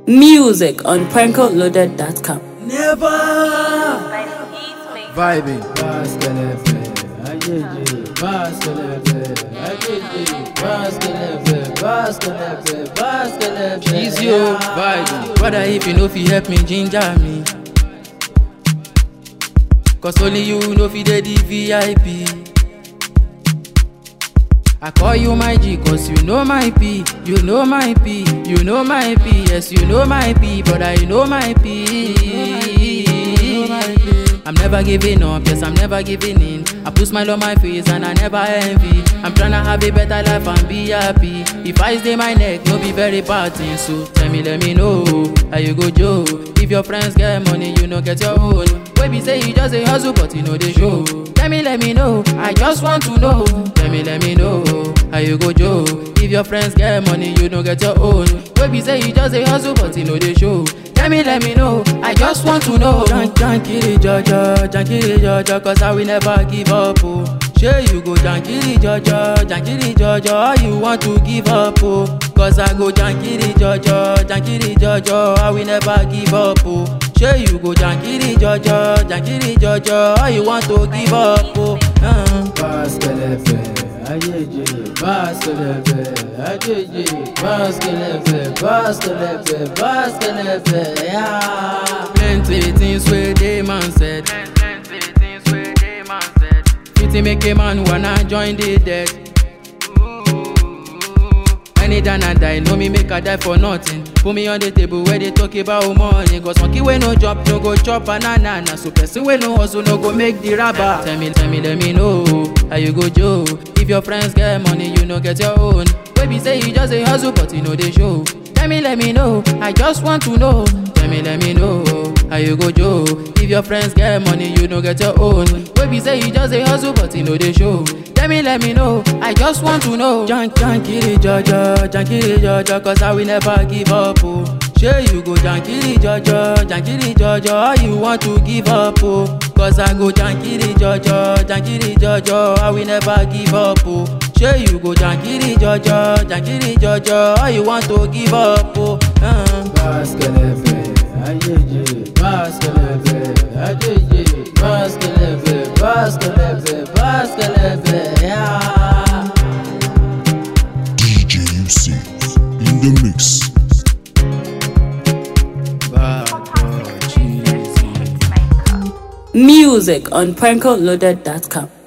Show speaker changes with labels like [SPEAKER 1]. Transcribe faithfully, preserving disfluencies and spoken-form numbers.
[SPEAKER 1] Music on prankle loaded dot com.
[SPEAKER 2] Never vibing. Baskeleve, ajeje. Baskeleve, ajeje. Baskeleve, baskeleve, baskeleve. She's you vibing. Brother, if you know fi help me, ginger me. Cause only you know fi dey the V I P. I call you my G cause you know my P. You know my P. You know my P. Yes, you know my P. But I know my P. I'm never giving up. Yes, I'm never giving in. I put smile on my face and I never envy. I'm tryna have a better life and be happy. If I stay my neck, no be very bad thing. So tell me, let me know how you go, Joe. If your friends get money, you know get your own. Baby say you just a hustle, but you know they show. Tell me, let me know. I just want to know. Tell me, let me know how you go, Joe. If your friends get money, you know get your own. Baby say you just a hustle, but you know they show. Tell me, let me know. I just want to know. Jankiri Jojo, Jankiri Jojo, cause I will never give up. Oh. Sure you go Jankiri Jojo, Jankiri Jojo, all you want to give up. Oh. Cause I go Jankiri Jojo, Jankiri Jojo, I will never give up. Oh. Sure you go Jankiri Jojo, Jankiri Jojo, all you want to give up. Oh. Uh. Baskeleve, ajeje. Baskeleve, ajeje. Baskeleve, baskeleve, baskeleve, yeah. Plenty things where they man said. Plenty things where they man said. It make a man wanna join the dead. Any time I die, know me make a die for nothing. Put me on the table where they talk about money. Cause monkey we no job, no go chop banana. So person we no hustle, no go make the rubber. Tell me, tell me, let me know how you go, Joe. If your friends get money, you know get your own. Baby say you just a hustle, but you know they show. Tell me, let me know, I just want to know. Tell me, let me know how you go, Joe. If your friends get money, you know get your own. Baby say you just a hustle, but you know they show. Tell me, let me know, I just want to know. Jank, Jankiri Jojo, Jankiri Jojo, cause I will never give up. Oh. Sure you go Jankiri Jojo, Jankiri Jojo, all you want to give up. Oh. Cause I go Jankiri Jojo, Jankiri Jojo, I will never give up. Oh. Sure you go Jankiri Jojo, Jankiri Jojo, all you want to give up. Oh. Uh. Baskeleve, ajeje. Baskeleve, ajeje. Baskeleve, baskeleve, baskeleve, yeah.
[SPEAKER 3] D J U C in the mix.
[SPEAKER 1] Music on prankle loaded dot com.